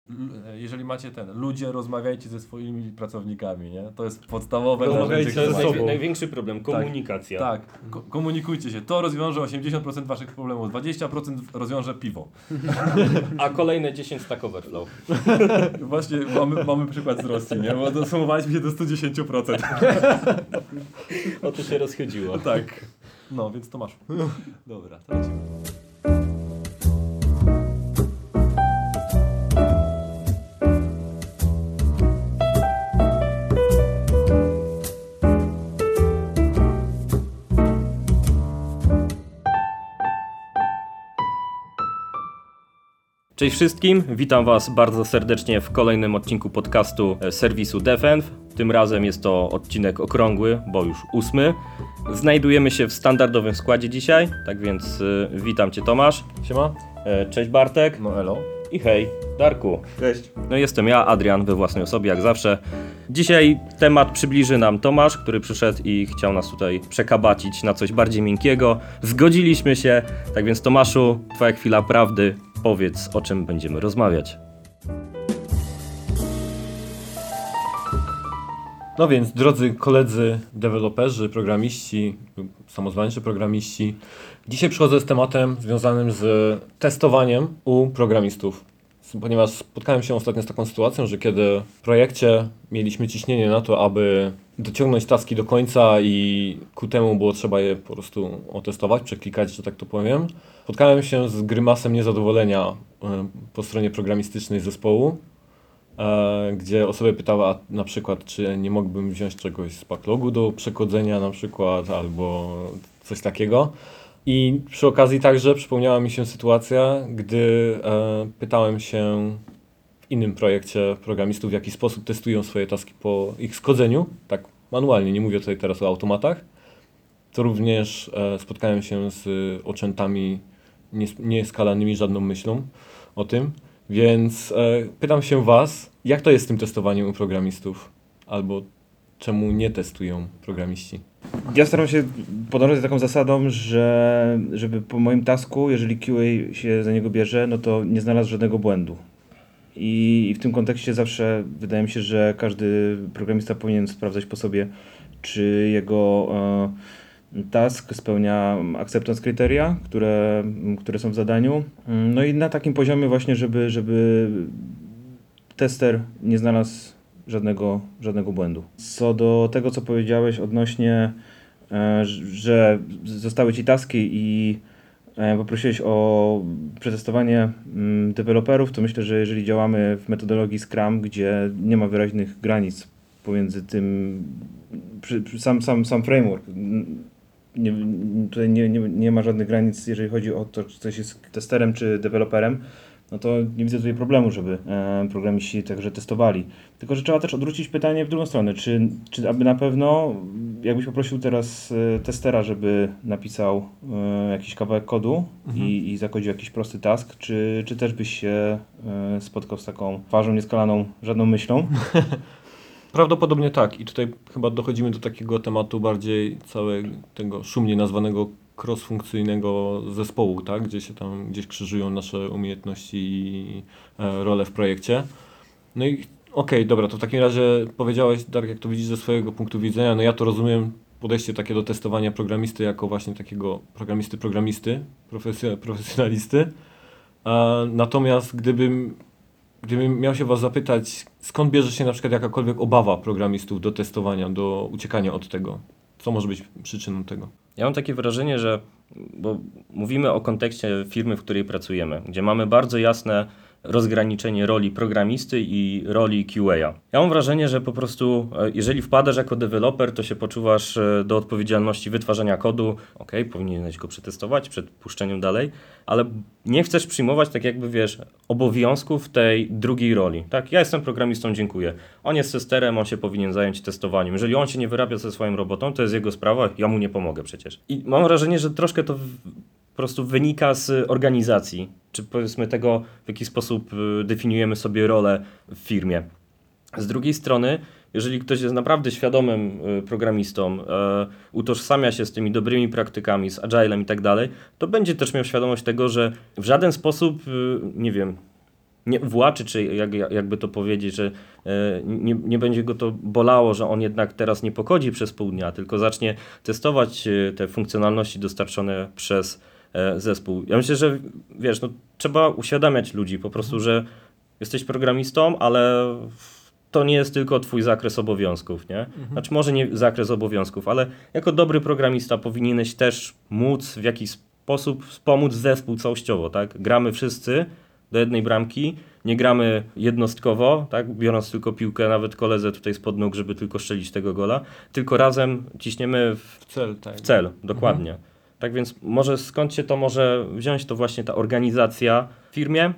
Jeżeli macie ludzie, rozmawiajcie ze swoimi pracownikami, nie? To jest podstawowe Rozmawiajcie narzędzie. ze sobą. Największy problem, komunikacja. Tak, komunikujcie się. To rozwiąże 80% waszych problemów, 20% rozwiąże piwo. A kolejne 10 Stack Overflow. Właśnie mamy przykład z Rosji, nie? Bo dosumowaliśmy się do 110%. O to się rozchodziło. Tak. No, więc Tomaszu. Dobra, to lecimy. Cześć wszystkim, witam Was bardzo serdecznie w kolejnym odcinku podcastu serwisu DevEnv. Tym razem jest to odcinek okrągły, bo już 8. Znajdujemy się w standardowym składzie dzisiaj, tak więc witam Cię Tomasz. Siema. Cześć Bartek. No elo. I hej, Darku. Cześć. No jestem ja, Adrian, we własnej osobie jak zawsze. Dzisiaj temat przybliży nam Tomasz, który przyszedł i chciał nas tutaj przekabacić na coś bardziej miękkiego. Zgodziliśmy się, tak więc Tomaszu, twoja chwila prawdy. Powiedz, o czym będziemy rozmawiać. No więc, drodzy koledzy deweloperzy, programiści, samozwańczy programiści, dzisiaj przychodzę z tematem związanym z testowaniem u programistów. Ponieważ spotkałem się ostatnio z taką sytuacją, że kiedy w projekcie mieliśmy ciśnienie na to, aby dociągnąć taski do końca i ku temu było trzeba je po prostu otestować, przeklikać, że tak to powiem, spotkałem się z grymasem niezadowolenia po stronie programistycznej zespołu, gdzie osoby pytały na przykład, czy nie mógłbym wziąć czegoś z backlogu do przechodzenia na przykład, albo coś takiego. I przy okazji także przypomniała mi się sytuacja, gdy pytałem się w innym projekcie programistów, w jaki sposób testują swoje taski po ich skodzeniu, tak manualnie, nie mówię tutaj teraz o automatach, to również spotkałem się z oczętami nieskalanymi żadną myślą o tym, więc pytam się Was, jak to jest z tym testowaniem u programistów, albo czemu nie testują programiści? Ja staram się podążać za taką zasadą, że żeby po moim tasku, jeżeli QA się za niego bierze, no to nie znalazł żadnego błędu. I w tym kontekście zawsze wydaje mi się, że każdy programista powinien sprawdzać po sobie, czy jego task spełnia acceptance kryteria, które są w zadaniu. No i na takim poziomie właśnie, żeby tester nie znalazł żadnego błędu. Co do tego, co powiedziałeś odnośnie, że zostały Ci taski i poprosiłeś o przetestowanie deweloperów, to myślę, że jeżeli działamy w metodologii Scrum, gdzie nie ma wyraźnych granic pomiędzy tym, sam framework, tutaj nie ma żadnych granic, jeżeli chodzi o to, czy coś jest testerem czy deweloperem, no to nie widzę tutaj problemu, żeby programiści także testowali. Tylko że trzeba też odwrócić pytanie w drugą stronę. Czy aby na pewno, jakbyś poprosił teraz testera, żeby napisał jakiś kawałek kodu i zakodził jakiś prosty task, czy też byś się spotkał z taką twarzą nieskalaną żadną myślą? Prawdopodobnie tak. I tutaj chyba dochodzimy do takiego tematu bardziej całego tego szumnie nazwanego cross-funkcyjnego zespołu, tak? Gdzie się tam gdzieś krzyżują nasze umiejętności i role w projekcie. No i okej, dobra, to w takim razie powiedziałeś, Darek, jak to widzisz ze swojego punktu widzenia, no ja to rozumiem podejście takie do testowania programisty jako właśnie takiego programisty, profesjonalisty. Natomiast gdybym miał się Was zapytać, skąd bierze się na przykład jakakolwiek obawa programistów do testowania, do uciekania od tego? Co może być przyczyną tego? Ja mam takie wrażenie, że bo mówimy o kontekście firmy, w której pracujemy, gdzie mamy bardzo jasne rozgraniczenie roli programisty i roli QA. Ja mam wrażenie, że po prostu jeżeli wpadasz jako deweloper, to się poczuwasz do odpowiedzialności wytwarzania kodu. Powinieneś go przetestować przed puszczeniem dalej, ale nie chcesz przyjmować tak jakby, wiesz, obowiązków tej drugiej roli. Tak, ja jestem programistą, dziękuję. On jest testerem, on się powinien zająć testowaniem. Jeżeli on się nie wyrabia ze swoją robotą, to jest jego sprawa, ja mu nie pomogę przecież. I mam wrażenie, że troszkę to po prostu wynika z organizacji, czy powiedzmy tego, w jaki sposób definiujemy sobie rolę w firmie. Z drugiej strony, jeżeli ktoś jest naprawdę świadomym programistą, utożsamia się z tymi dobrymi praktykami, z agilem i tak dalej, to będzie też miał świadomość tego, że w żaden sposób, nie wiem, nie właczy, czy jakby to powiedzieć, że nie będzie go to bolało, że on jednak teraz nie pochodzi przez pół dnia, tylko zacznie testować te funkcjonalności dostarczone przez zespół. Ja myślę, że wiesz, no, trzeba uświadamiać ludzi po prostu, że jesteś programistą, ale to nie jest tylko twój zakres obowiązków, nie? Znaczy może nie zakres obowiązków, ale jako dobry programista powinieneś też móc w jakiś sposób wspomóc zespół całościowo, tak? Gramy wszyscy do jednej bramki, nie gramy jednostkowo, tak? Biorąc tylko piłkę, nawet koledze tutaj spod nóg, żeby tylko strzelić tego gola, tylko razem ciśniemy W cel, tak. w cel, dokładnie. Tak więc może skąd się to może wziąć, to właśnie ta organizacja w firmie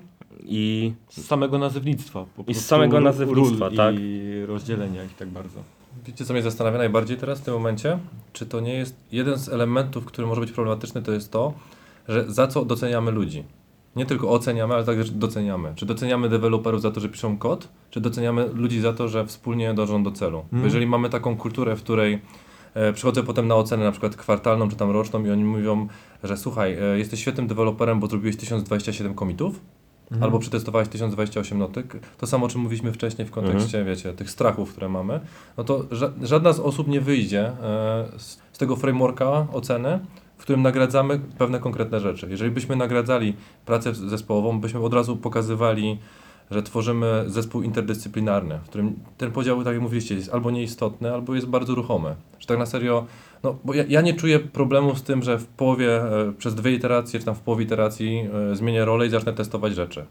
i Z samego nazewnictwa. Po z prostu samego nazewnictwa, ról tak. I rozdzielenia ich tak bardzo. Wiecie, co mnie zastanawia najbardziej teraz w tym momencie? Czy to nie jest jeden z elementów, który może być problematyczny, to jest to, że za co doceniamy ludzi. Nie tylko oceniamy, ale także doceniamy. Czy doceniamy deweloperów za to, że piszą kod, czy doceniamy ludzi za to, że wspólnie dążą do celu. Bo jeżeli mamy taką kulturę, w której przychodzę potem na ocenę na przykład kwartalną czy tam roczną i oni mówią, że słuchaj, jesteś świetnym deweloperem, bo zrobiłeś 1027 commitów, albo przetestowałeś 1028 notek, to samo o czym mówiliśmy wcześniej w kontekście, wiecie, tych strachów, które mamy, no to żadna z osób nie wyjdzie z tego frameworka oceny, w którym nagradzamy pewne konkretne rzeczy. Jeżeli byśmy nagradzali pracę zespołową, byśmy od razu pokazywali, że tworzymy zespół interdyscyplinarny, w którym ten podział, tak jak mówiliście, jest albo nieistotny, albo jest bardzo ruchomy. Że tak na serio, no bo ja nie czuję problemu z tym, że w połowie, przez 2 iteracje, czy tam w połowie iteracji zmienię rolę i zacznę testować rzeczy.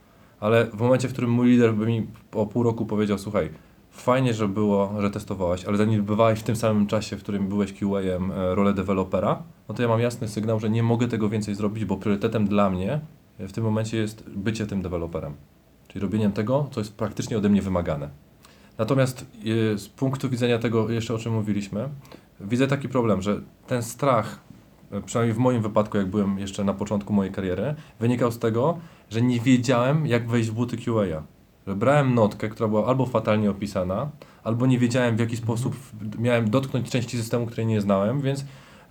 Ale w momencie, w którym mój lider by mi po pół roku powiedział, słuchaj, fajnie, że było, że testowałeś, ale zaniedbywałeś w tym samym czasie, w którym byłeś QA-em, rolę dewelopera, no to ja mam jasny sygnał, że nie mogę tego więcej zrobić, bo priorytetem dla mnie w tym momencie jest bycie tym deweloperem. Czyli robieniem tego, co jest praktycznie ode mnie wymagane. Natomiast z punktu widzenia tego, jeszcze o czym mówiliśmy, widzę taki problem, że ten strach, przynajmniej w moim wypadku, jak byłem jeszcze na początku mojej kariery, wynikał z tego, że nie wiedziałem, jak wejść w buty QA. Że brałem notkę, która była albo fatalnie opisana, albo nie wiedziałem, w jaki sposób miałem dotknąć części systemu, której nie znałem, więc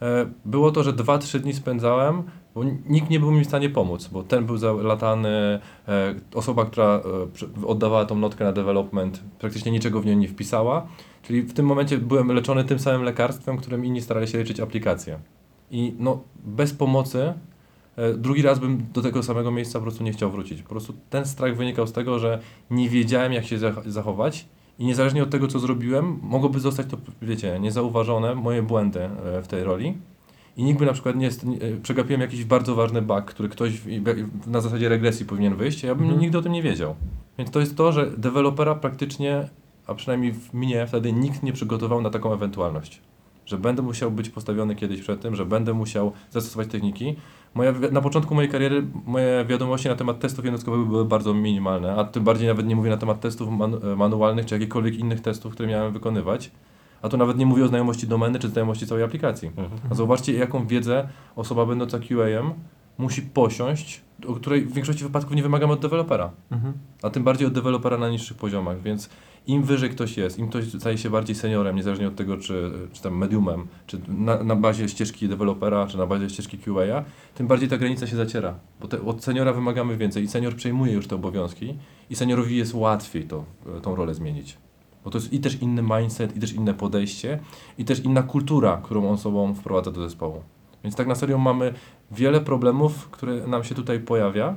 było to, że 2-3 dni spędzałem, bo nikt nie był mi w stanie pomóc, bo ten był zalatany, osoba, która oddawała tą notkę na development, praktycznie niczego w nią nie wpisała, czyli w tym momencie byłem leczony tym samym lekarstwem, którym inni starali się leczyć aplikację. I no, bez pomocy drugi raz bym do tego samego miejsca po prostu nie chciał wrócić. Po prostu ten strach wynikał z tego, że nie wiedziałem, jak się zachować i niezależnie od tego, co zrobiłem, mogłoby zostać to, wiecie, niezauważone, moje błędy w tej roli. I nikt by na przykład przegapiłem jakiś bardzo ważny bug, który ktoś na zasadzie regresji powinien wyjść, a ja bym nigdy o tym nie wiedział. Więc to jest to, że dewelopera praktycznie, a przynajmniej mnie wtedy nikt nie przygotował na taką ewentualność. Że będę musiał być postawiony kiedyś przed tym, że będę musiał zastosować techniki. Na początku mojej kariery moje wiadomości na temat testów jednostkowych były bardzo minimalne, a tym bardziej nawet nie mówię na temat testów manualnych czy jakichkolwiek innych testów, które miałem wykonywać. A tu nawet nie mówię o znajomości domeny czy znajomości całej aplikacji. A zobaczcie, jaką wiedzę osoba będąca QA-em musi posiąść, o której w większości wypadków nie wymagamy od dewelopera. A tym bardziej od dewelopera na niższych poziomach, więc im wyżej ktoś jest, im ktoś staje się bardziej seniorem, niezależnie od tego, czy tam mediumem, czy na bazie ścieżki dewelopera, czy na bazie ścieżki QA, tym bardziej ta granica się zaciera. Bo od seniora wymagamy więcej i senior przejmuje już te obowiązki i seniorowi jest łatwiej tą rolę zmienić. Bo to jest i też inny mindset, i też inne podejście, i też inna kultura, którą on sobą wprowadza do zespołu. Więc tak na serio mamy wiele problemów, które nam się tutaj pojawia,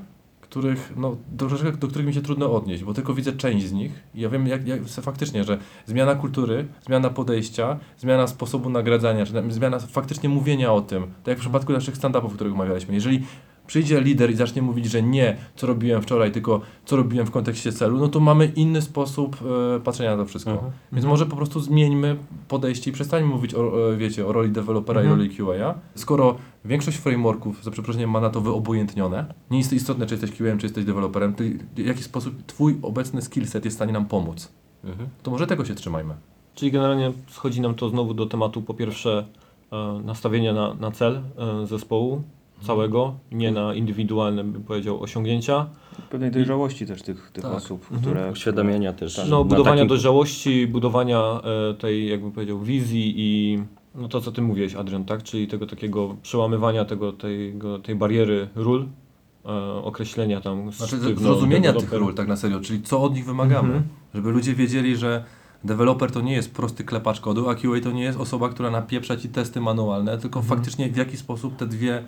do których mi się trudno odnieść, bo tylko widzę część z nich i ja wiem faktycznie, że zmiana kultury, zmiana podejścia, zmiana sposobu nagradzania, czy zmiana faktycznie mówienia o tym, tak jak w przypadku naszych stand-upów, o których omawialiśmy. Jeżeli przyjdzie lider i zacznie mówić, że nie, co robiłem wczoraj, tylko co robiłem w kontekście celu, no to mamy inny sposób patrzenia na to wszystko. Więc może po prostu zmieńmy podejście i przestańmy mówić o roli dewelopera i roli QA. Skoro większość frameworków, za przeproszeniem, ma na to wyobojętnione, nie jest istotne, czy jesteś QA, czy jesteś deweloperem, to w jaki sposób twój obecny skillset jest w stanie nam pomóc. To może tego się trzymajmy. Czyli generalnie schodzi nam to znowu do tematu, po pierwsze, nastawienia na cel zespołu całego, nie na indywidualne, bym powiedział, osiągnięcia. Pewnej dojrzałości też tych osób, które... Uświadamiania też. No, budowania dojrzałości, budowania tej, jakbym powiedział, wizji i no to, co ty mówiłeś, Adrian, tak? Czyli tego takiego przełamywania tej bariery ról określenia tam Znaczy sztywno zrozumienia tych deweloper. ról tak na serio, czyli co od nich wymagamy. Żeby ludzie wiedzieli, że deweloper to nie jest prosty klepacz kodu, a QA to nie jest osoba, która napieprza ci testy manualne, tylko faktycznie w jaki sposób te dwie,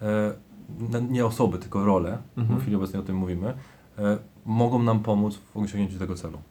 nie osoby, tylko role, bo w chwili obecnej o tym mówimy, mogą nam pomóc w osiągnięciu tego celu.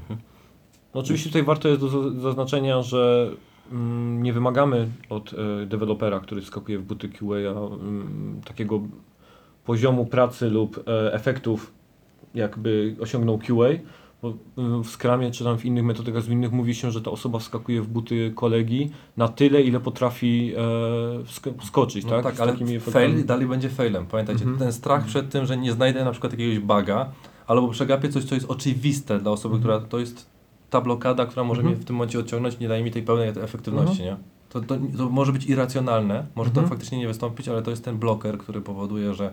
No oczywiście tutaj warto jest do zaznaczenia, że nie wymagamy od dewelopera, który wskakuje w buty QA, takiego poziomu pracy lub efektów, jakby osiągnął QA, bo w Scrumie czy tam w innych metodach zwinnych mówi się, że ta osoba wskakuje w buty kolegi na tyle, ile potrafi wskoczyć, No tak? tak, Z ale takimi efektami. fail dalej będzie failem. Pamiętajcie, ten strach przed tym, że nie znajdę na przykład jakiegoś buga, albo przegapię coś, co jest oczywiste dla osoby, która to jest ta blokada, która może mnie w tym momencie odciągnąć, nie daje mi tej pełnej efektywności, nie? To może być irracjonalne, może to faktycznie nie wystąpić, ale to jest ten bloker, który powoduje, że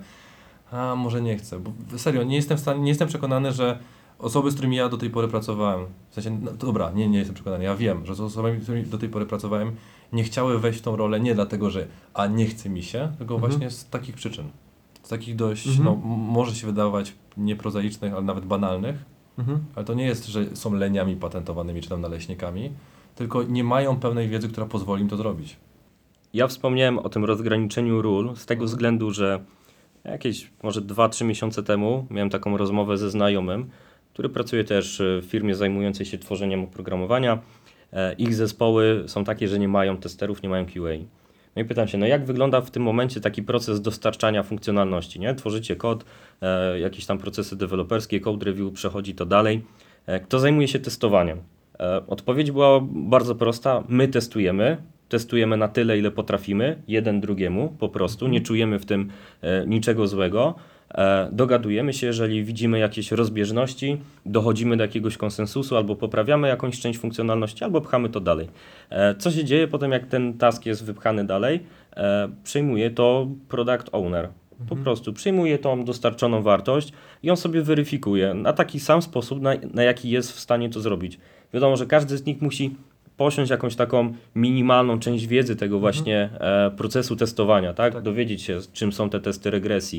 może nie chcę. Bo serio, nie jestem przekonany, że osoby, z którymi ja do tej pory pracowałem, w sensie, no, dobra, nie jestem przekonany, ja wiem, że z osobami, z którymi do tej pory pracowałem, nie chciały wejść w tą rolę nie dlatego, że nie chce mi się, tylko właśnie z takich przyczyn. Z takich dość, może się wydawać nieprozaicznych, ale nawet banalnych, ale to nie jest, że są leniami patentowanymi czy tam naleśnikami, tylko nie mają pełnej wiedzy, która pozwoli im to zrobić. Ja wspomniałem o tym rozgraniczeniu ról z tego względu, że jakieś może 2-3 miesiące temu miałem taką rozmowę ze znajomym, który pracuje też w firmie zajmującej się tworzeniem oprogramowania. Ich zespoły są takie, że nie mają testerów, nie mają QA. No i pytam się, no jak wygląda w tym momencie taki proces dostarczania funkcjonalności, nie? Tworzycie kod, jakieś tam procesy deweloperskie, code review, przechodzi to dalej. Kto zajmuje się testowaniem? Odpowiedź była bardzo prosta, my testujemy na tyle, ile potrafimy, jeden drugiemu po prostu, nie czujemy w tym niczego złego. Dogadujemy się, jeżeli widzimy jakieś rozbieżności, dochodzimy do jakiegoś konsensusu, albo poprawiamy jakąś część funkcjonalności, albo pchamy to dalej. Co się dzieje potem, jak ten task jest wypchany dalej? Przejmuje to product owner. Po prostu przyjmuje tą dostarczoną wartość i on sobie weryfikuje na taki sam sposób, na jaki jest w stanie to zrobić. Wiadomo, że każdy z nich musi posiąść jakąś taką minimalną część wiedzy tego właśnie procesu testowania, tak? Dowiedzieć się, czym są te testy regresji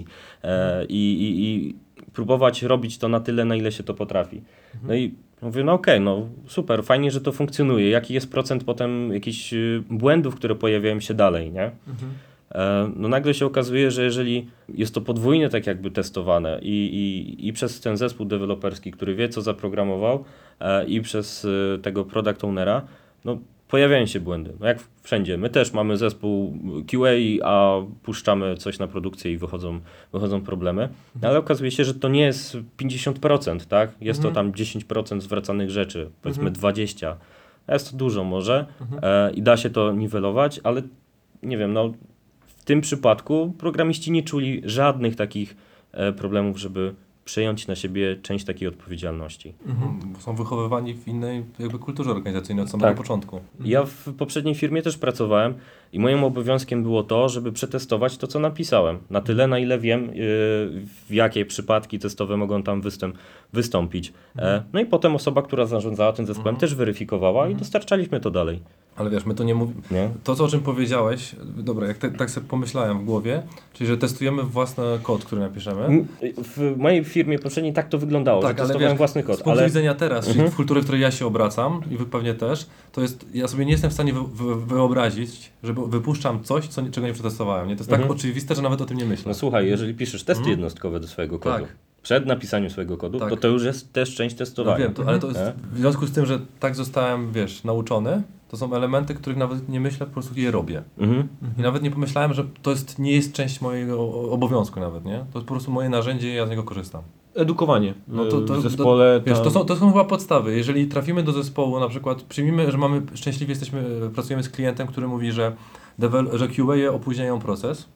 i próbować robić to na tyle, na ile się to potrafi. No i mówię, no okej, no super, fajnie, że to funkcjonuje. Jaki jest procent potem jakichś błędów, które pojawiają się dalej, nie? No nagle się okazuje, że jeżeli jest to podwójnie tak jakby testowane i przez ten zespół deweloperski, który wie, co zaprogramował, i przez tego product ownera, no pojawiają się błędy. No jak wszędzie. My też mamy zespół QA, a puszczamy coś na produkcję i wychodzą problemy. Ale okazuje się, że to nie jest 50%, tak? Jest to tam 10% zwracanych rzeczy, powiedzmy 20%. Jest to dużo może i da się to niwelować, ale nie wiem, no w tym przypadku programiści nie czuli żadnych takich problemów, żeby przejąć na siebie część takiej odpowiedzialności. Bo są wychowywani w innej jakby kulturze organizacyjnej od samego początku. Ja w poprzedniej firmie też pracowałem i moim obowiązkiem było to, żeby przetestować to, co napisałem. Na tyle, na ile wiem, w jakie przypadki testowe mogą tam wystąpić. No i potem osoba, która zarządzała tym zespołem, też weryfikowała i dostarczaliśmy to dalej. Ale wiesz, my to nie mówimy. To, o czym powiedziałeś, dobra, jak tak sobie pomyślałem w głowie, czyli że testujemy własny kod, który napiszemy. W mojej firmie poprzedniej tak to wyglądało, że testowałem własny kod. Z punktu widzenia teraz, czyli w kulturze, w której ja się obracam i wy pewnie też, to jest, ja sobie nie jestem w stanie wyobrazić, że wypuszczam coś, czego nie przetestowałem. Nie? To jest tak oczywiste, że nawet o tym nie myślę. No słuchaj, jeżeli piszesz testy jednostkowe do swojego kodu, przed napisaniem swojego kodu, to już jest też część testowania. No wiem, ale to jest, w związku z tym, że tak zostałem, nauczony, to są elementy, których nawet nie myślę, po prostu je robię. I nawet nie pomyślałem, że to nie jest część mojego obowiązku nawet, nie? To jest po prostu moje narzędzie i ja z niego korzystam. Edukowanie w zespole. Wiesz, to są chyba podstawy. Jeżeli trafimy do zespołu, na przykład przyjmijmy, że szczęśliwie pracujemy z klientem, który mówi, że QA opóźniają proces.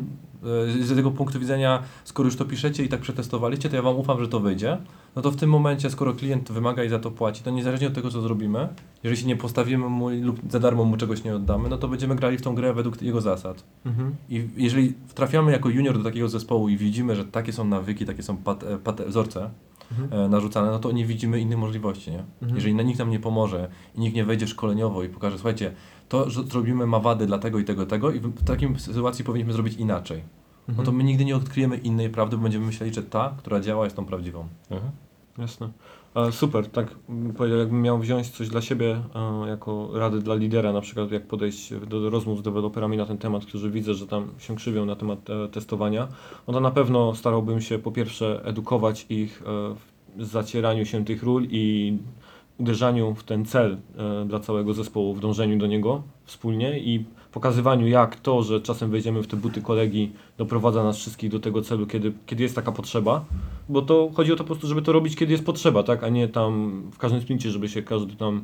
Z tego punktu widzenia, skoro już to piszecie i tak przetestowaliście, to ja wam ufam, że to wyjdzie. No to w tym momencie, skoro klient wymaga i za to płaci, to niezależnie od tego, co zrobimy, jeżeli się nie postawimy mu lub za darmo mu czegoś nie oddamy, no to będziemy grali w tą grę według jego zasad. I jeżeli trafiamy jako junior do takiego zespołu i widzimy, że takie są nawyki, takie są wzorce narzucane, no to nie widzimy innych możliwości, nie? Jeżeli nikt nam nie pomoże i nikt nie wejdzie szkoleniowo i pokaże, słuchajcie, to, że zrobimy ma wady dla tego i tego i tego i w takiej sytuacji powinniśmy zrobić inaczej. no to my nigdy nie odkryjemy innej prawdy, bo będziemy myśleli, że ta, która działa, jest tą prawdziwą. Jasne. Super, tak powiedział, jakbym miał wziąć coś dla siebie jako rady dla lidera, na przykład jak podejść do rozmów z deweloperami na ten temat, którzy widzę, że tam się krzywią na temat testowania, no to na pewno starałbym się po pierwsze edukować ich w zacieraniu się tych ról i uderzaniu w ten cel dla całego zespołu, w dążeniu do niego wspólnie i pokazywaniu, jak to, że czasem wejdziemy w te buty kolegi, doprowadza nas wszystkich do tego celu, kiedy jest taka potrzeba, bo to chodzi o to po prostu, żeby to robić, kiedy jest potrzeba, tak, a nie tam w każdym sprincie, żeby się każdy tam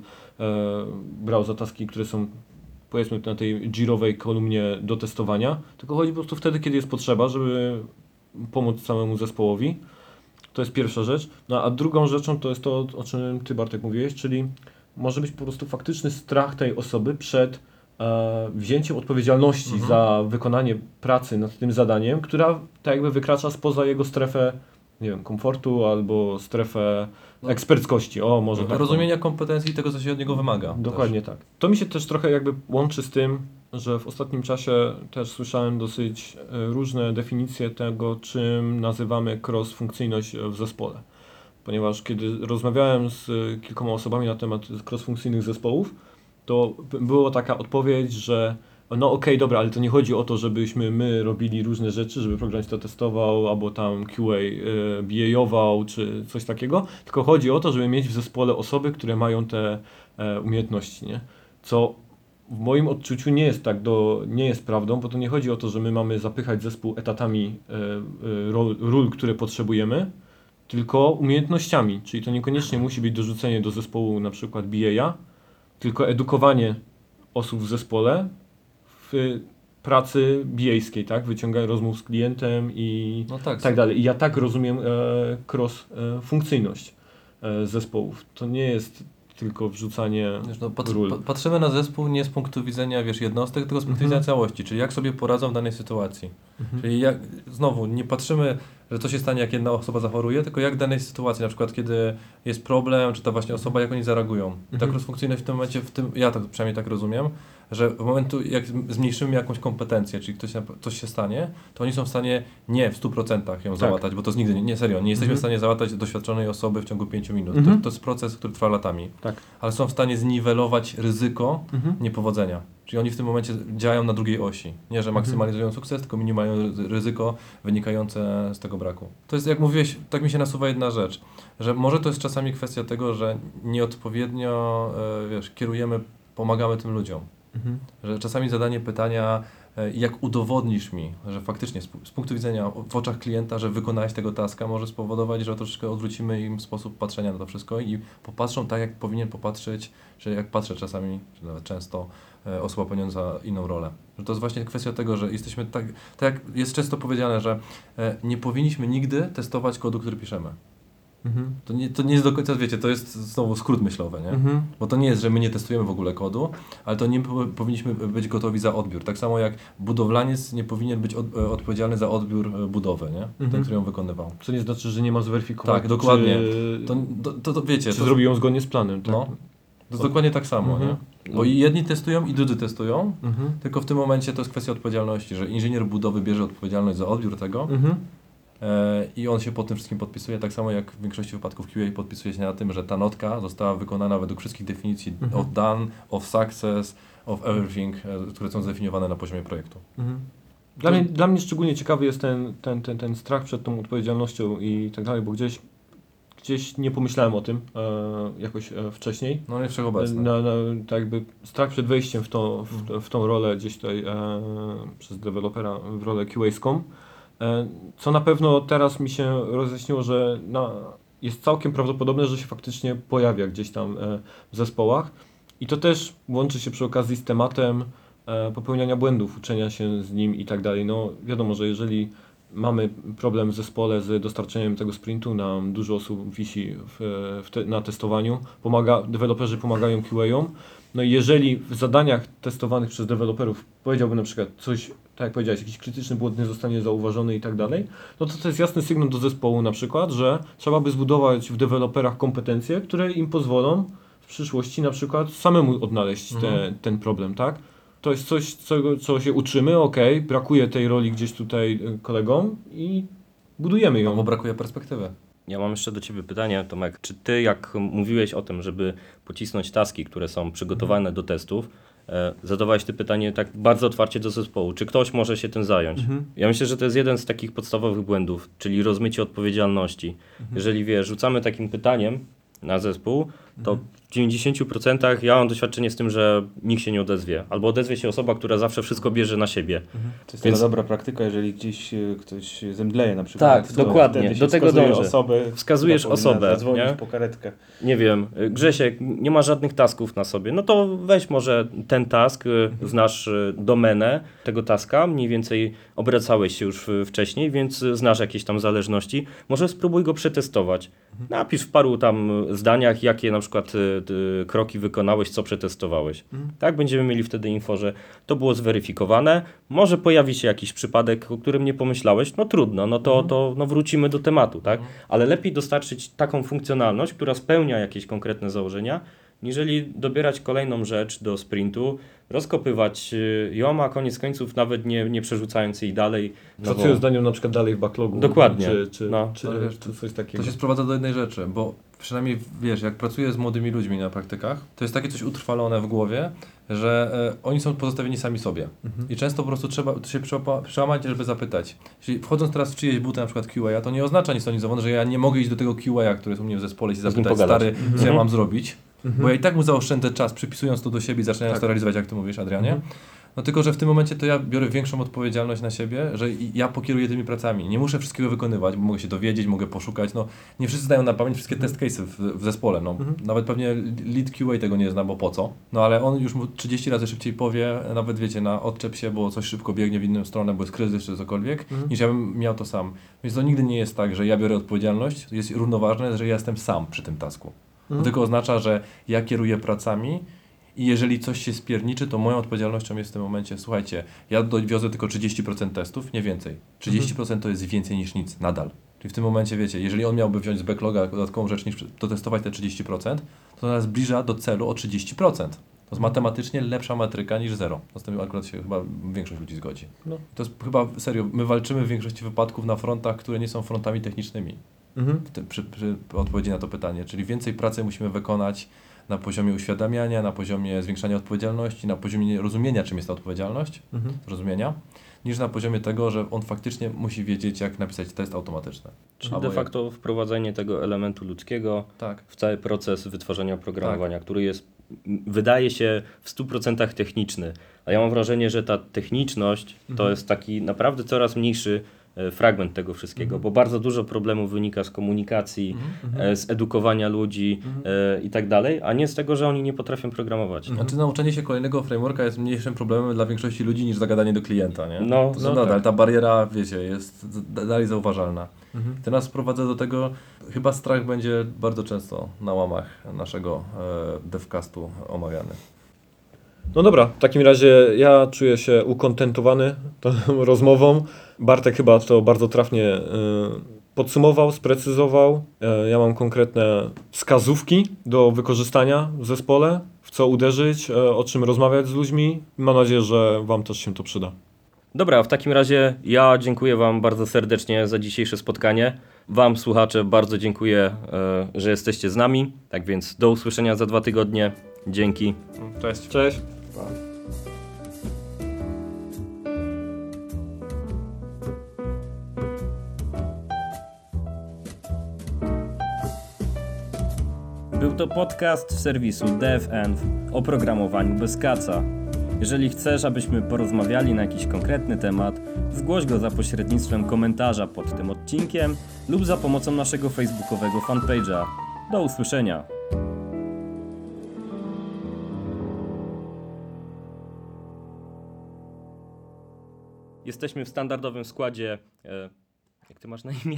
brał za taski, które są powiedzmy na tej girowej kolumnie do testowania, tylko chodzi po prostu wtedy, kiedy jest potrzeba, żeby pomóc całemu zespołowi. To jest pierwsza rzecz. No a drugą rzeczą to jest to, o czym Ty, Bartek, mówiłeś, czyli może być po prostu faktyczny strach tej osoby przed wzięciem odpowiedzialności za wykonanie pracy nad tym zadaniem, która tak jakby wykracza spoza jego strefę, nie wiem, komfortu albo strefę eksperckości. O, może tak. Rozumienia kompetencji i tego, co się od niego wymaga. Dokładnie tak. To mi się też trochę jakby łączy z tym, że w ostatnim czasie też słyszałem dosyć różne definicje tego, czym nazywamy cross-funkcyjność w zespole. Ponieważ kiedy rozmawiałem z kilkoma osobami na temat cross-funkcyjnych zespołów, to była taka odpowiedź, że no okej, dobra, ale to nie chodzi o to, żebyśmy my robili różne rzeczy, żeby programista to testował, albo tam QA BA-ował, czy coś takiego, tylko chodzi o to, żeby mieć w zespole osoby, które mają te umiejętności, nie? Co w moim odczuciu nie jest prawdą, bo to nie chodzi o to, że my mamy zapychać zespół etatami ról, które potrzebujemy, tylko umiejętnościami, czyli to niekoniecznie musi być dorzucenie do zespołu na przykład BA, tylko edukowanie osób w zespole w pracy BA-skiej, tak? Wyciąganie rozmów z klientem i No tak, tak dalej. I ja tak rozumiem cross-funkcyjność zespołów. To nie jest tylko wrzucanie Wiesz, no, ról. patrzymy na zespół nie z punktu widzenia jednostek, tylko z punktu widzenia całości, czyli jak sobie poradzą w danej sytuacji. Czyli znowu nie patrzymy, że to się stanie, jak jedna osoba zachoruje, tylko jak w danej sytuacji, na przykład kiedy jest problem, czy ta właśnie osoba, jak oni zareagują. I ta cross-funkcyjność w tym momencie, ja tak, przynajmniej tak rozumiem, że w momentu, jak zmniejszymy jakąś kompetencję, czyli coś się stanie, to oni są w stanie nie w 100% ją załatać, bo to jest nigdy, nie serio, nie jesteśmy w stanie załatać doświadczonej osoby w ciągu 5 minut. To jest proces, który trwa latami. Tak. Ale są w stanie zniwelować ryzyko niepowodzenia. Czyli oni w tym momencie działają na drugiej osi. Nie, że maksymalizują sukces, tylko minimalizują ryzyko wynikające z tego braku. To jest, jak mówiłeś, tak mi się nasuwa jedna rzecz, że może to jest czasami kwestia tego, że nieodpowiednio pomagamy tym ludziom. Że czasami zadanie pytania, jak udowodnisz mi, że faktycznie z punktu widzenia w oczach klienta, że wykonałeś tego taska, może spowodować, że troszeczkę odwrócimy im sposób patrzenia na to wszystko i popatrzą tak, jak powinien popatrzeć, czy jak patrzę czasami, czy nawet często, osoba pełniąca inną rolę. Że to jest właśnie kwestia tego, że jesteśmy tak jak jest często powiedziane, że nie powinniśmy nigdy testować kodu, który piszemy. To nie jest do końca, wiecie, to jest znowu skrót myślowy, nie? Bo to nie jest, że my nie testujemy w ogóle kodu, ale to nie powinniśmy być gotowi za odbiór. Tak samo jak budowlaniec nie powinien być odpowiedzialny za odbiór budowy, nie? Ten, który ją wykonywał. Co nie znaczy, że nie ma zweryfikować. Tak, dokładnie. Czy To wiecie. czy zrobił ją zgodnie z planem, tak? No, to jest dokładnie tak samo, nie? Bo i jedni testują, i drudzy testują, tylko w tym momencie to jest kwestia odpowiedzialności, że inżynier budowy bierze odpowiedzialność za odbiór tego, i on się po tym wszystkim podpisuje, tak samo jak w większości wypadków QA podpisuje się na tym, że ta notka została wykonana według wszystkich definicji of done, of success, of everything, które są zdefiniowane na poziomie projektu. Dla mnie szczególnie ciekawy jest ten strach przed tą odpowiedzialnością i tak dalej, bo gdzieś nie pomyślałem o tym jakoś wcześniej. No nie wszechobecny. Tak jakby strach przed wejściem w tą rolę gdzieś tutaj przez dewelopera w rolę QA-ską. Co na pewno teraz mi się rozjaśniło, że jest całkiem prawdopodobne, że się faktycznie pojawia gdzieś tam w zespołach i to też łączy się przy okazji z tematem popełniania błędów, uczenia się z nim i tak dalej. No wiadomo, że jeżeli mamy problem w zespole z dostarczeniem tego sprintu, nam dużo osób wisi na testowaniu, deweloperzy pomagają QA-om, no i jeżeli w zadaniach testowanych przez deweloperów powiedziałbym na przykład coś, tak jak powiedziałeś, jakiś krytyczny błąd nie zostanie zauważony i tak dalej, no to jest jasny sygnał do zespołu na przykład, że trzeba by zbudować w deweloperach kompetencje, które im pozwolą w przyszłości na przykład samemu odnaleźć ten problem, tak? To jest coś, co się uczymy, okej, brakuje tej roli gdzieś tutaj kolegom i budujemy ją. No, bo brakuje perspektywy. Ja mam jeszcze do Ciebie pytanie, Tomek. Czy Ty, jak mówiłeś o tym, żeby pocisnąć taski, które są przygotowane do testów, zadawałeś Ty pytanie tak bardzo otwarcie do zespołu, czy ktoś może się tym zająć? Ja myślę, że to jest jeden z takich podstawowych błędów, czyli rozmycie odpowiedzialności. Jeżeli rzucamy takim pytaniem na zespół, to w 90% ja mam doświadczenie z tym, że nikt się nie odezwie. Albo odezwie się osoba, która zawsze wszystko bierze na siebie. To jest Więc- taka dobra praktyka, jeżeli gdzieś ktoś zemdleje na przykład. Tak, to dokładnie. wtedy się Do tego wskazuje dążę. Osobę, Wskazujesz która powinna osobę, zadzwonić nie? po karetkę. Nie wiem, Grzesiek, nie ma żadnych tasków na sobie, no to weź może ten task, znasz domenę tego taska, mniej więcej obracałeś się już wcześniej, więc znasz jakieś tam zależności, może spróbuj go przetestować. Napisz w paru tam zdaniach, jakie na przykład kroki wykonałeś, co przetestowałeś. Tak, będziemy mieli wtedy info, że to było zweryfikowane, może pojawi się jakiś przypadek, o którym nie pomyślałeś, no trudno, no to wrócimy do tematu, tak? Ale lepiej dostarczyć taką funkcjonalność, która spełnia jakieś konkretne założenia, niżeli dobierać kolejną rzecz do sprintu, rozkopywać ją, a koniec końców nawet nie przerzucając jej dalej. Pracując na nią na przykład dalej w backlogu. Dokładnie. Czy No. Ale wiesz, czy coś To takiego. się sprowadza do jednej rzeczy, bo przynajmniej wiesz, jak pracuję z młodymi ludźmi na praktykach, to jest takie coś utrwalone w głowie, że oni są pozostawieni sami sobie. I często po prostu trzeba się przełamać, żeby zapytać. Jeśli wchodząc teraz w czyjeś buty, na przykład QA, to nie oznacza nic że ja nie mogę iść do tego QA, który jest u mnie w zespole i się nim zapytać, pogadać. stary, co ja mam zrobić, bo ja i tak mu zaoszczędzę czas, przypisując to do siebie i zaczynając to realizować, jak ty mówisz, Adrianie. No tylko, że w tym momencie to ja biorę większą odpowiedzialność na siebie, że ja pokieruję tymi pracami. Nie muszę wszystkiego wykonywać, bo mogę się dowiedzieć, mogę poszukać. No, nie wszyscy znają na pamięć wszystkie test case'y w zespole. No, nawet pewnie lead QA tego nie zna, bo po co? No ale on już mu 30 razy szybciej powie, nawet wiecie, na odczep się, bo coś szybko biegnie w inną stronę, bo jest kryzys czy cokolwiek, niż ja bym miał to sam. Więc to nigdy nie jest tak, że ja biorę odpowiedzialność. Jest równoważne, że ja jestem sam przy tym tasku. To tylko oznacza, że ja kieruję pracami. I jeżeli coś się spierniczy, to moją odpowiedzialnością jest w tym momencie, słuchajcie, ja dowiozę tylko 30% testów, nie więcej. 30% to jest więcej niż nic, nadal. Czyli w tym momencie, wiecie, jeżeli on miałby wziąć z backloga dodatkową rzecz niż dotestować te 30%, to nas zbliża do celu o 30%. To jest matematycznie lepsza metryka niż 0. Z tym akurat się chyba większość ludzi zgodzi. No. To jest chyba, serio, my walczymy w większości wypadków na frontach, które nie są frontami technicznymi. Przy odpowiedzi na to pytanie. Czyli więcej pracy musimy wykonać na poziomie uświadamiania, na poziomie zwiększania odpowiedzialności, na poziomie rozumienia, czym jest ta odpowiedzialność, rozumienia, niż na poziomie tego, że on faktycznie musi wiedzieć, jak napisać test automatyczny. Czyli Albo de facto wprowadzenie tego elementu ludzkiego Tak. w cały proces wytworzenia oprogramowania, który jest, wydaje się w 100% techniczny, a ja mam wrażenie, że ta techniczność to jest taki naprawdę coraz mniejszy fragment tego wszystkiego, bo bardzo dużo problemów wynika z komunikacji, z edukowania ludzi i tak dalej, a nie z tego, że oni nie potrafią programować. Znaczy nauczenie się kolejnego frameworka jest mniejszym problemem dla większości ludzi niż zagadanie do klienta, nie? No, To no nadal tak. ta bariera, wiecie, jest dalej zauważalna. To nas sprowadza do tego, chyba strach będzie bardzo często na łamach naszego devcastu omawiany. No dobra, w takim razie ja czuję się ukontentowany tą rozmową. Bartek chyba to bardzo trafnie podsumował, sprecyzował. Ja mam konkretne wskazówki do wykorzystania w zespole, w co uderzyć, o czym rozmawiać z ludźmi. Mam nadzieję, że Wam też się to przyda. Dobra, w takim razie ja dziękuję Wam bardzo serdecznie za dzisiejsze spotkanie. Wam, słuchacze, bardzo dziękuję, że jesteście z nami. Tak więc do usłyszenia za 2 tygodnie. Dzięki. Cześć. Cześć. Był to podcast serwisu DevEnv o programowaniu bez kaca. Jeżeli chcesz, abyśmy porozmawiali na jakiś konkretny temat, zgłoś go za pośrednictwem komentarza pod tym odcinkiem lub za pomocą naszego facebookowego fanpage'a. Do usłyszenia! Jesteśmy w standardowym składzie. Jak ty masz na imię?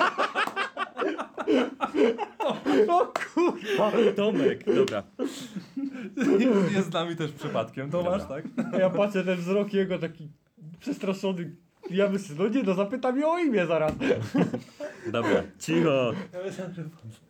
O kurwa! Tomek, dobra. Jest z nami też przypadkiem, Tomasz, tak? Ja patrzę ten wzrok jego taki przestraszony. Ja myślę, no nie, no zapytam mnie o imię zaraz. Dobra, cicho.